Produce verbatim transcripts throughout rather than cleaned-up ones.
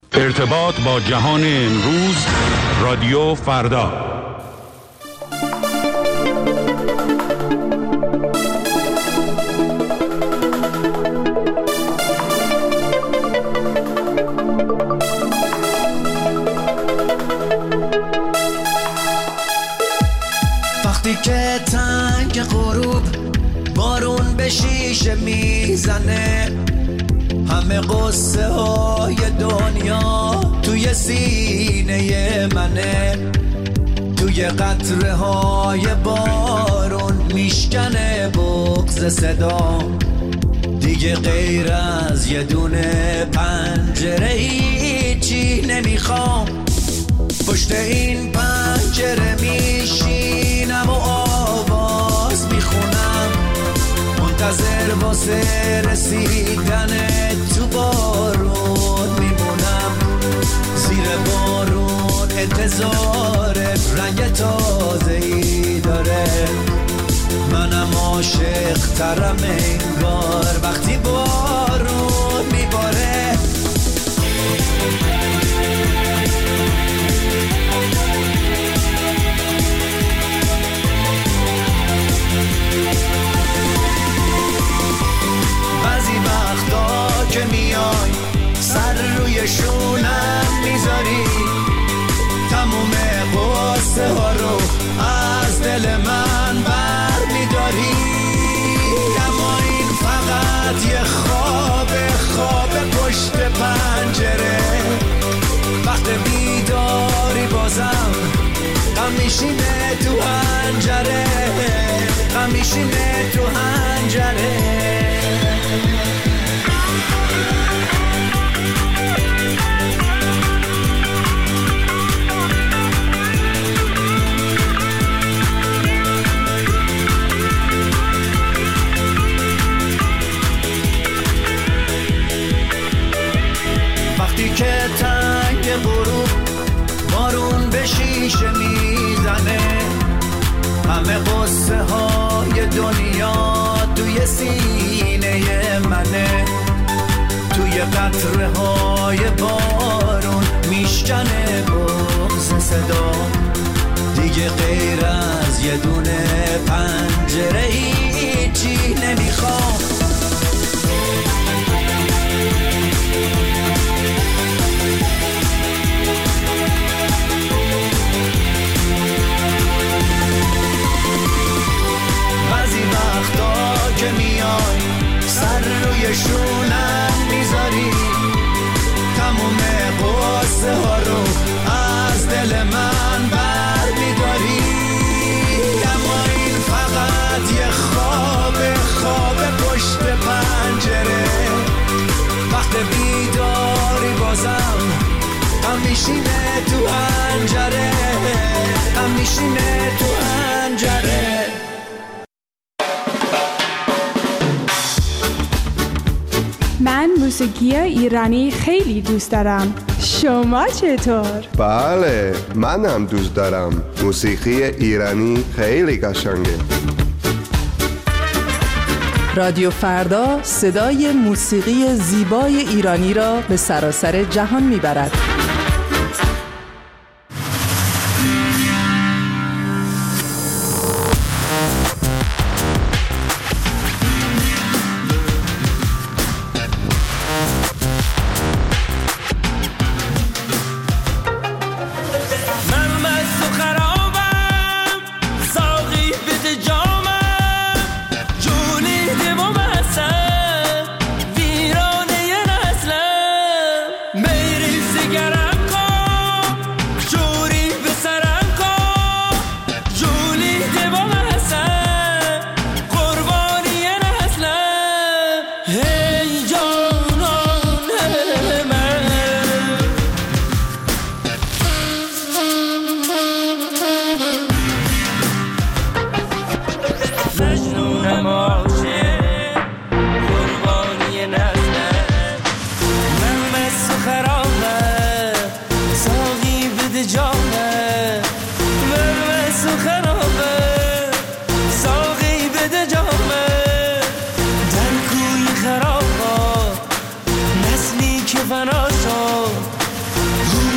ارتباط با جهان امروز، رادیو فردا. وقتی که تنگ غروب بارون به شیشه میزنه، همه قصه های دنیا توی سینه منه، توی قطره های بارون میشکنه بغض صدا، دیگه غیر از یه دونه پنجره هیچی نمیخوام. پشت این پنجره میشینم و آواز میخونم، منتظر واسه رسیدن تو بارون میمونم. زیر بارون انتظار رنگ تازه‌ای داره، منم عاشق ترم انگار وقتی بارون میباره. بعضی وقتا که میای سر روی شونم میذاری، تموم قصه ها رو از دل من بر میداری. اما این فقط یه خواب خواب پشت پنجره، وقت بیداری بازم غم میشینه تو حنجره، غم میشینه تو حنجره. وقتی که تنگ غروب بارون به شیشه میزنه، همه قصه های دنیا توی سینه منه، توی قطره های بارون میشکنه بغض صدا، دیگه غیر از یه دونه پنجره هیچی نمیخوام. بعضی وقتا که میای سر روی شونم میذاری، تموم قصه ها رو از دل من بر میداری. اما این فقط یه خواب خواب پشت پنجره، وقت بیداری بازم غم میشینه تو حنجره، غم میشینه تو حنجره. من موسیقی ایرانی خیلی دوست دارم. شما چطور؟ بله، منم دوست دارم. موسیقی ایرانی خیلی قشنگه. رادیو فردا صدای موسیقی زیبای ایرانی را به سراسر جهان میبرد.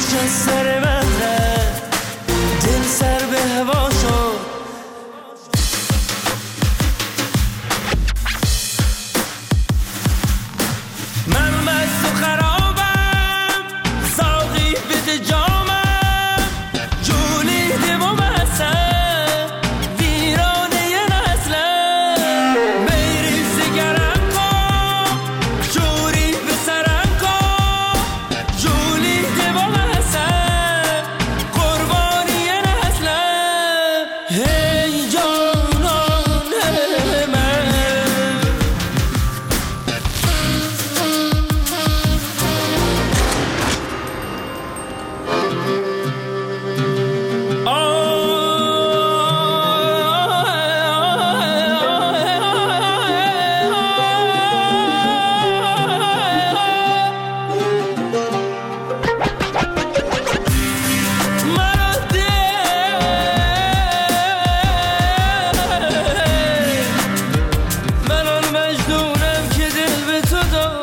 کجا سر من رفت دل سر به هوا شد من مست و خرابم ساقی بده جامم جولیده و مسم ویرانه نسلم میری سگرم کن جوری به سرم کن جولیده و مسم قربانی نسلم هی جانان من من آن مجنونم که دل به تو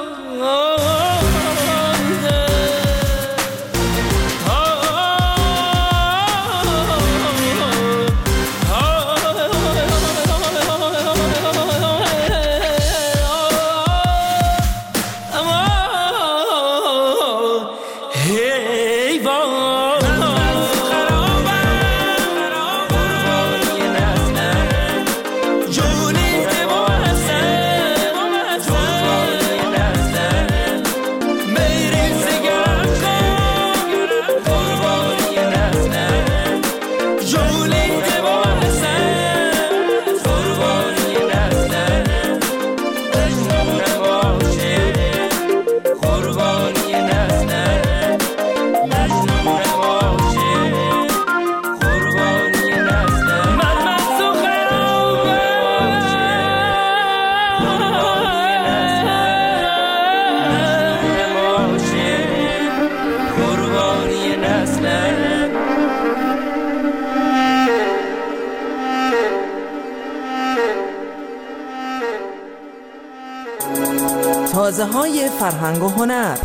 تازه های فرهنگ و هنر.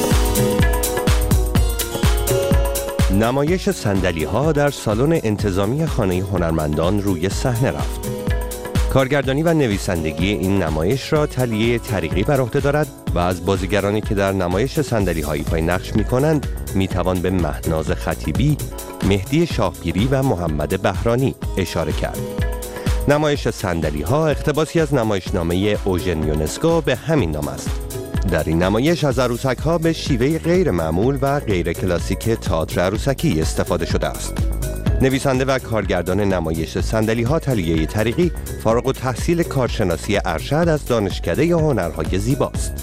نمایش صندلی‌ها در سالن انتظامی خانه هنرمندان روی صحنه رفت. کارگردانی و نویسندگی این نمایش را تلیه طریقی بر عهده دارد و از بازیگرانی که در نمایش صندلی‌های پای نقش می‌کنند می‌توان به مهناز خطیبی، مهدی شاهگیری و محمد بهرانی اشاره کرد. نمایش صندلی‌ها اقتباسی از نمایشنامه اوژن یونسکو به همین نام است. در این نمایش از عروسک‌ها به شیوه غیر معمول و غیر کلاسیک تئاتر عروسکی استفاده شده است. نویسنده و کارگردان نمایش صندلی‌ها تلیه طریقی فارغ التحصیل کارشناسی ارشد از دانشکده هنرهای زیباست.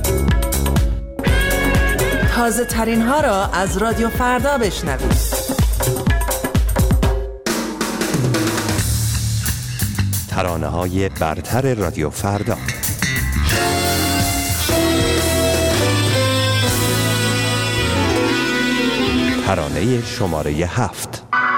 تازه ترین ها را از رادیو فردا بشنوید. ترانه های برتر رادیو فردا. ترانه شماره هفت.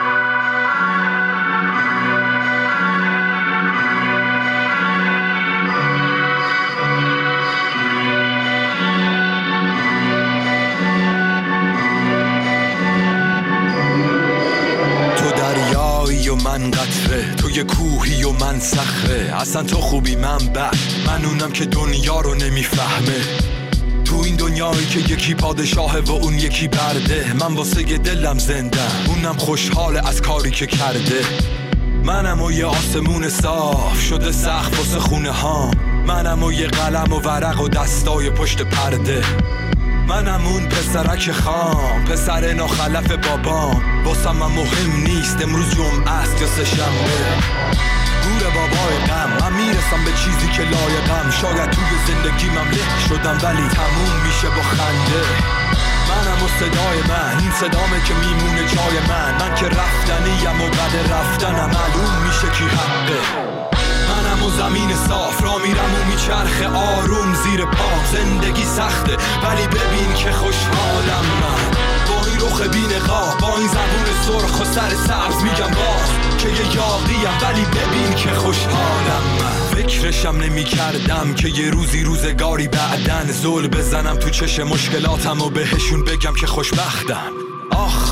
من قطره توی کوهی و من صخره، اصلا تو خوبی من بد، من اونم که دنیا رو نمیفهمه. تو این دنیایی که یکی پادشاهه و اون یکی برده، من واسه دلم زندم، اونم خوشحاله از کاری که کرده. منم و یه آسمون صاف شده سقف واسه خونه ها، منم و یه قلم و ورق و دستای پشت پرده. منم اون پسرک خام، پسر ناخلف بابام، واسم من مهم نیست امروز جمعه است یا سه‌شنبه. گور بابای غم، من میرسم به چیزی که لایقم، شاید توی زندگی من له شدم ولی تموم میشه با خنده. منم و صدای من، این صدامه که میمونه جای من، من که رفتنیم و بعد رفتنم معلوم میشه کی حقه. منم و زمین صاف را میرم و میچرخه آروم زیر پام، زندگی سخته ولی ببین که خوشحالم من، با این رخ بی‌نقاب، با این زبون سرخ و سر سبز میگم باز که یه یاقیم ولی ببین که خوشحالم من. فکرشم نمی کردم که یه روزی روزگاری بعدن زل بزنم تو چش مشکلاتم و بهشون بگم که خوشبختم.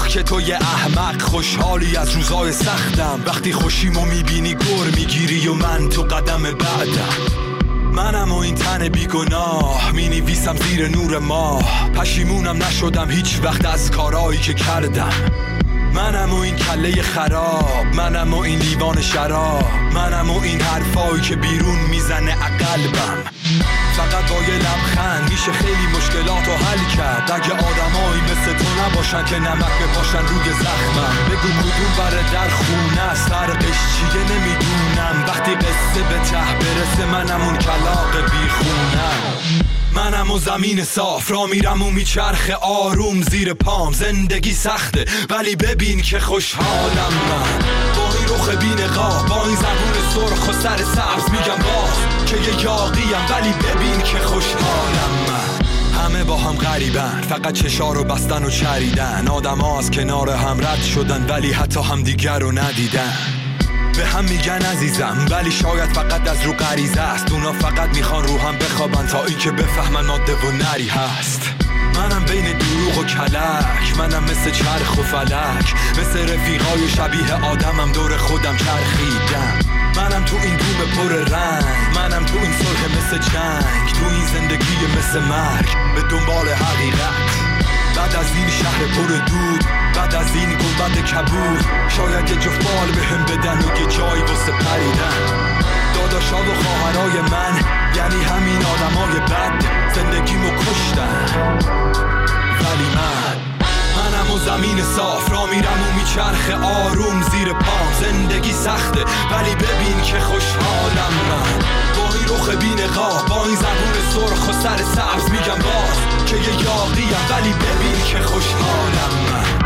که تو یه احمق خوشحالی از روزای سختم. وقتی خوشیمو میبینی گر میگیری و من تو قدم بعدم. منم و این تن بیگناه مینویسم زیر نور ماه. پشیمونم نشدم هیچ وقت از کارایی که کردم. منم و این کله خراب، منم و این لیوان شراب، منم و این حرفایی که بیرون میزنه عقلبم. فقط با یه لبخند میشه خیلی مشکلاتو حل کرد. اگه آدمایی مثل تو نباشن که نمک بپاشن روی زخمم. بگو کدوم بره در خونه است، فرقش چیه نمیدونم. وقتی قصه به ته برسه منم اون کلاغ بیخونم. منم و زمین صاف را میرم و میچرخه آروم زیر پام. زندگی سخته ولی ببین که خوشحالم من. با این رخ بی‌نقاب، با این زبون سرخ و سر سبز میگم باز که یه یاغیم ولی ببین که خوشحالم من. همه با هم غریبن، فقط چشا رو بستن و چریدن. آدم ها از کنار هم رد شدن ولی حتی هم دیگر رو ندیدن. به هم میگن عزیزم ولی شاید فقط از رو غریزه است. اونا فقط میخوان رو هم بخوابن تا این که بفهمن ماده و نری هست. منم بین دروغ و کلک، منم مثل چرخ و فلک، مثل رفیقای شبیه آدمم دور خودم چرخیدم. منم تو این دوم پر رنگ، منم تو این سرخ مثل جنگ، تو این زندگی مثل مرگ به دنبال حقیقت. بعد از این شهر پر دود، بعد از این گنبد کبود، شاید یه جفت بال بهم بدن و یه جایی واسه پریدن. داداشا و خواهرای من یعنی همین آدمای بد زندگیمو کشتن. ولی من منم و زمین صاف را میرم و میچرخه آروم زیر پام. زندگی سخته ولی ببین که خوشحالم من. با این رخ بی‌نقاب، با این زبون سرخ و سر سبز میگم باز که یه یاغیم ولی ببین که خوشحالم من.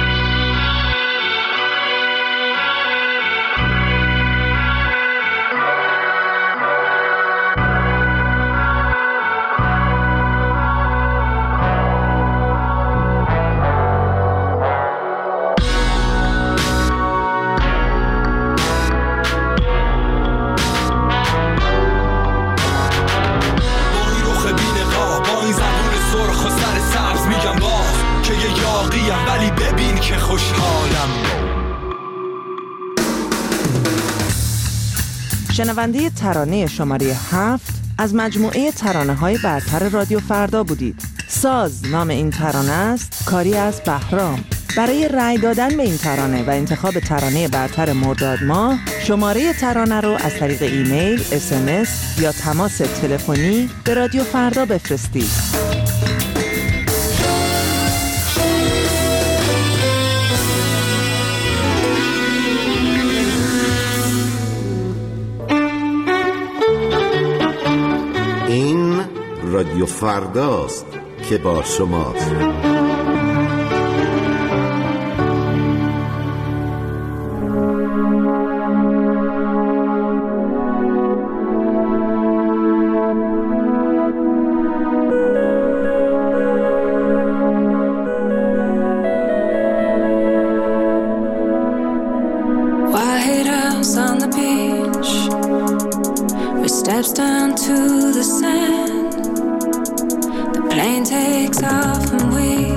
ولی ببین که خوشحالم. شنونده ترانه شماره هفت از مجموعه ترانه‌های برتر رادیو فردا بودید. ساز نام این ترانه است، کاری از بهرام. برای رأی دادن به این ترانه و انتخاب ترانه برتر مرداد ماه، شماره ترانه رو از طریق ایمیل، اس ام اس یا تماس تلفنی به رادیو فردا بفرستید. این رادیو فرداست که با شماست. White House on the beach, with steps down to the sand. The plane takes off and we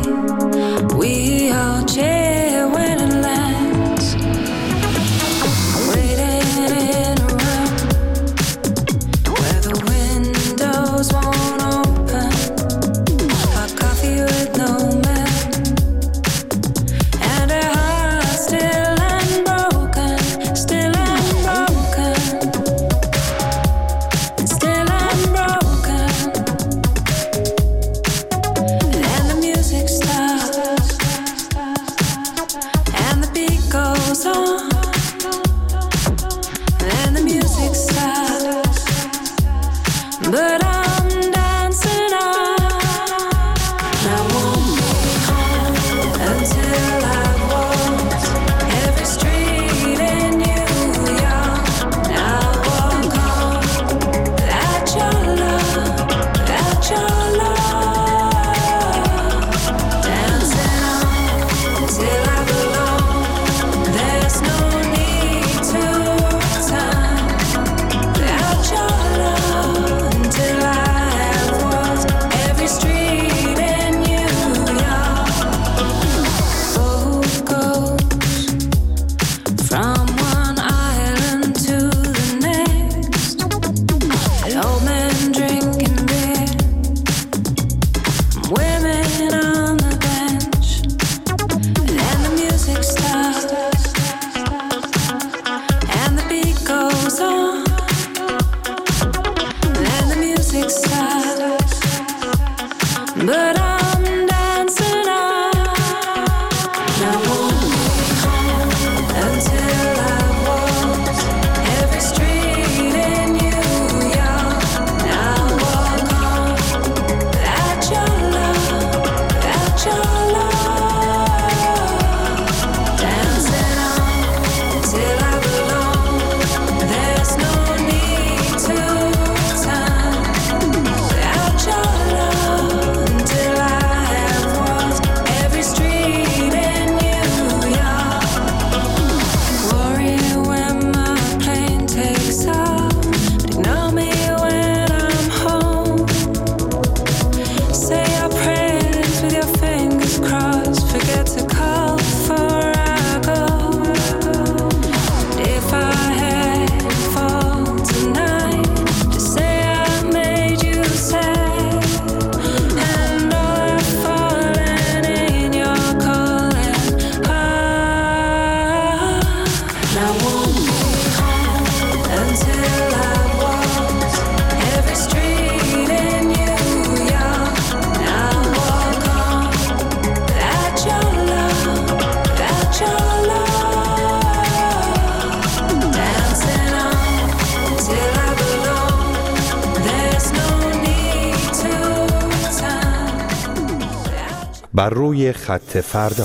بر روی خط فردا.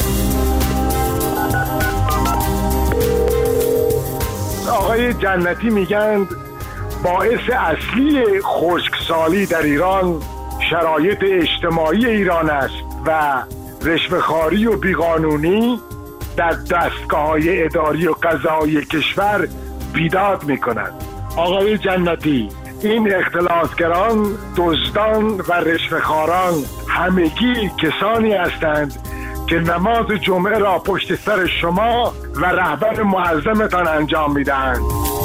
آقای جنتی میگند باعث اصلی خشکسالی در ایران شرایط اجتماعی ایران است و رشوه‌خواری و بیقانونی در دستگاه‌های اداری و قضایی کشور بیداد می‌کند. آقای جنتی، این اختلاسگران، دزدان و رشوه‌خواران همگی کسانی هستند که نماز جمعه را پشت سر شما و رهبر معظمتان انجام می‌دهند.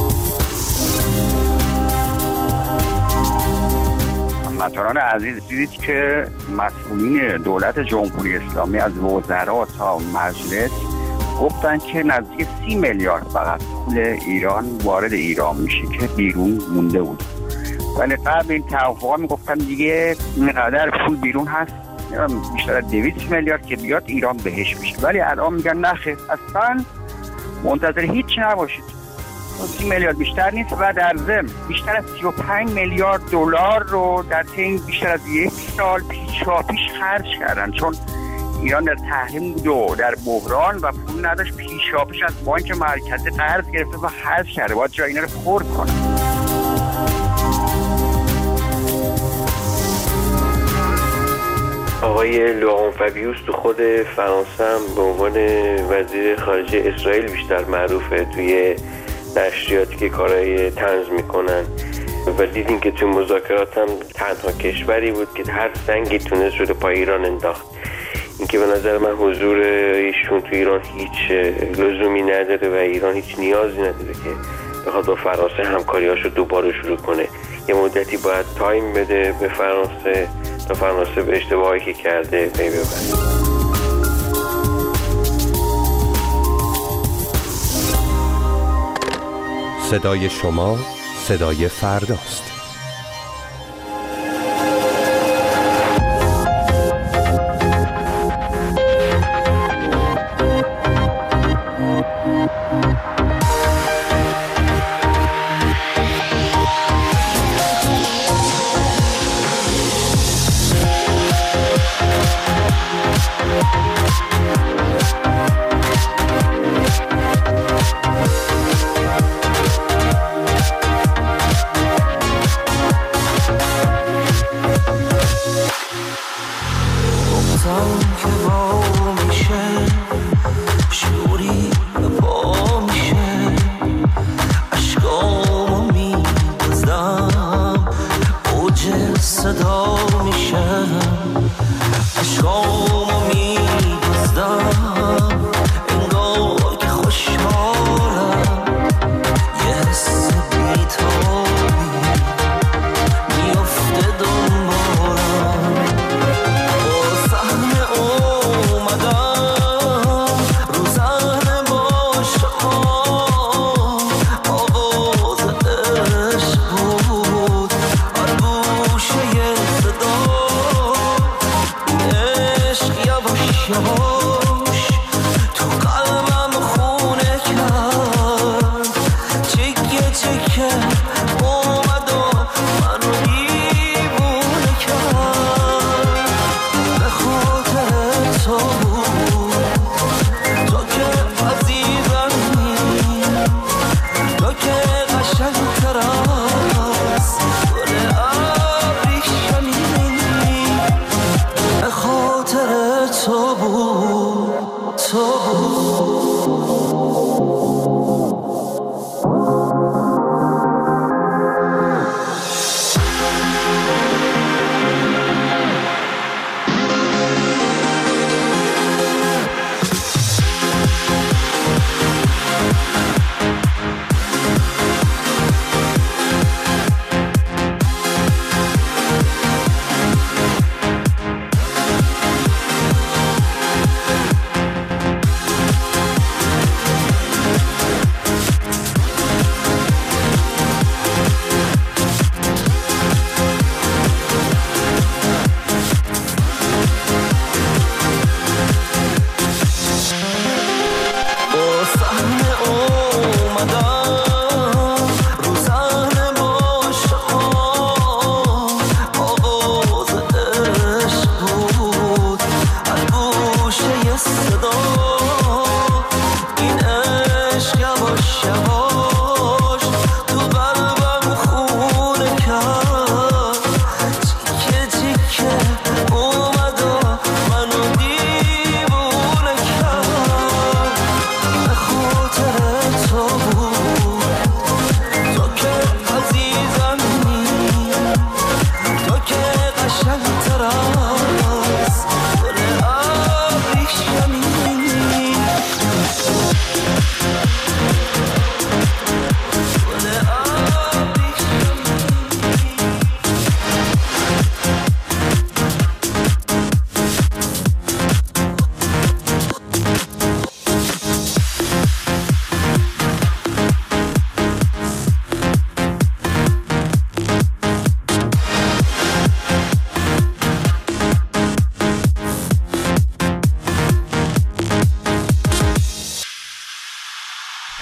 هموطنان عزیز، دیدید که مسئولین دولت جمهوری اسلامی از وزرا تا مجلس گفتن که نزدیک سی میلیارد فقط پول ایران وارد ایران میشه که بیرون مونده بود. ولی قبل این توافقا میگفتن دیگه اینقدر پول بیرون هست، بیشتر از دویست میلیارد که بیاد ایران بهش میشه. ولی الان میگن نخیر، اصلا منتظر هیچ نباشید، سی میلیارد بیشتر نیست و در ضمن بیشتر از سی و پنج میلیارد دلار رو در طی بیشتر از یک سال پیشاپیش خرج کردن، چون ایران در تحریم بود و در بحران و پول نداشت، پیشاپیش از بانک مرکزی قرض گرفته و خرج کرده. باید جای اینا رو پر کنه. آقای لوران فابیوس تو خود فرانسه هم به عنوان وزیر خارجه اسرائیل بیشتر معروفه توی نشریاتی که کارهای طنز میکنن و دیدیم که توی مذاکرات هم تنها کشوری بود که هر سنگی تونست رو پای ایران انداخت. این که به نظر من حضور ایشون توی ایران هیچ لزومی نداره و ایران هیچ نیازی نداره که بخواد با فرانسه همکاریاشو دوباره شروع کنه. یه مدتی باید تایم بده به فرانسه تا فرانسه به اشتباهی که کرده پی ببره. صدای شما صدای فرداست.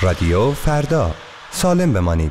رادیو فردا، سالم بمانید.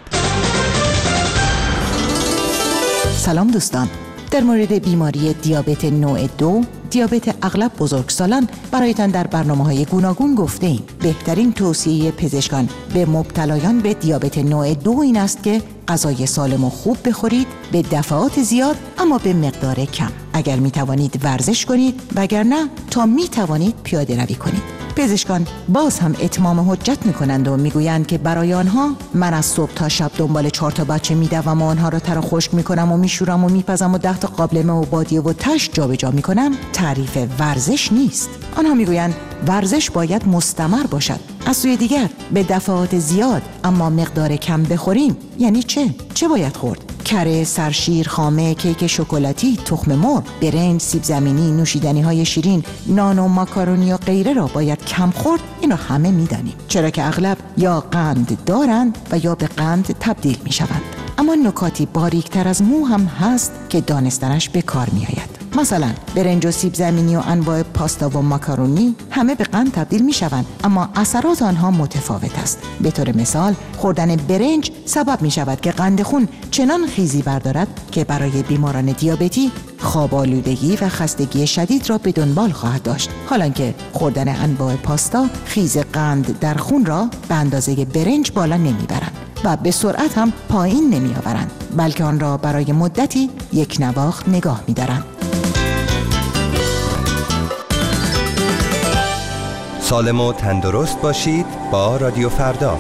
سلام دوستان، در مورد بیماری دیابت نوع دو، دیابت اغلب بزرگسالان، برایتان در برنامه‌های گوناگون گفته ایم. بهترین توصیه پزشکان به مبتلایان به دیابت نوع دو این است که غذای سالم و خوب بخورید، به دفعات زیاد اما به مقدار کم. اگر می توانید ورزش کنید، وگرنه تا می توانید پیاده روی کنید. پزشکان باز هم اتمام حجت می کنند و می گویند که برای آنها من از صبح تا شب دنبال چهار تا بچه می دوم و آنها را تر و خشک می کنم و می شورم و می پزم و ده تا قابلمه و بادیه و تش جا به جا می کنم تعریف ورزش نیست. آنها می گویند ورزش باید مستمر باشد. از سوی دیگر به دفعات زیاد اما مقدار کم بخوریم یعنی چه؟ چه باید خورد؟ کره، سرشیر، خامه، کیک شکلاتی، تخم مرغ، برنج، سیب زمینی، نوشیدنی های شیرین، نان و ماکارونی و غیره را باید کم خورد. اینو همه میدانیم، چرا که اغلب یا قند دارند و یا به قند تبدیل می شوند. اما نکاتی باریکتر از مو هم هست که دانستنش به کار می آید. مثلا برنج و سیب زمینی و انواع پاستا و ماکارونی همه به قند تبدیل می شوند، اما اثرات آنها متفاوت است. به طور مثال خوردن برنج سبب می شود که قند خون چنان خیزی بردارد که برای بیماران دیابتی خواب آلودگی و خستگی شدید را به دنبال خواهد داشت، حالانکه خوردن انواع پاستا خیز قند در خون را به اندازه برنج بالا نمی برند و به سرعت هم پایین نمی آورند، بلکه آن را برای مدتی یک نواخت نگاه می دارند. سالم و تندرست باشید با رادیو فردا.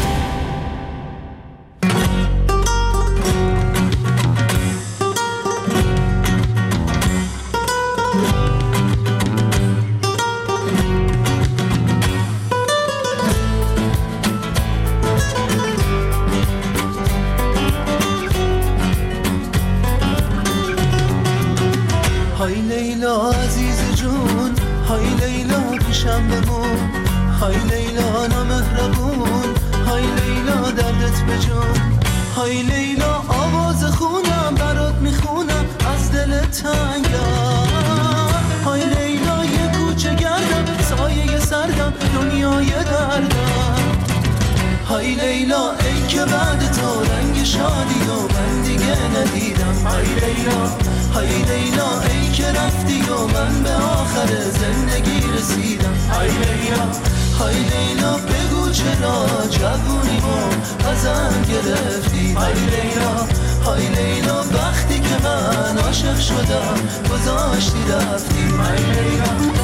های لیلا عزیز جون، های لیلا پیشم بمون، های لیلا نامهربون، های لیلا دردت بجون، های لیلا آواز خونم برات میخونم از دل تنگم، های لیلا یه کوچه گردم سایه سردم دنیای دردم، های لیلا ای که بعد تو رنگ شادی و من دیگه ندیدم، های لیلا های لیلا ای که رفتی و من به آخر زندگی رسیدم، های لیلا های لیلا بگو چرا جوونیمو ازم گرفتی، های لیلا های لیلا وقتی که من عاشق شدم گذاشتی رفتی، های لیلا.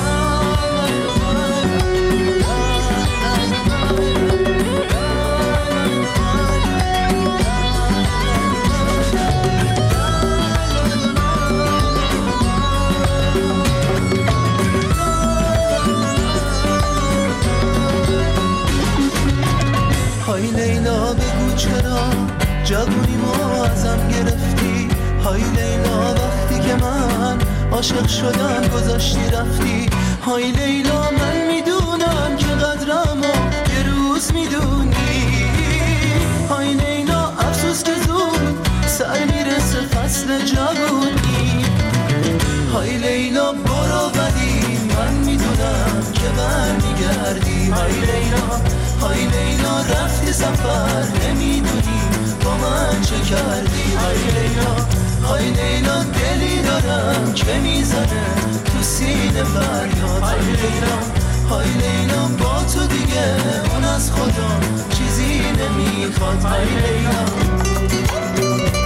های لیلا بگو چرا جوونی ما ازم گرفتی، های لیلا وقتی که من عاشق شدم گذاشتی رفتی، های لیلا من میدونم که قدرمو یه روز میدونی، های لیلا افسوس که زود سر میرسه فصل جوونی، های لیلا برو ولی من میدونم که برمیگردی، های لیلا های لیلا رفتی سفر نمیدونی با من چه کردی، های لیلا های لیلا دلی دارم که میزنه تو سینه فریاد، های لیلا های لیلا با تو دیگه اون از خدا چیزی نمیخواد، های لیلا.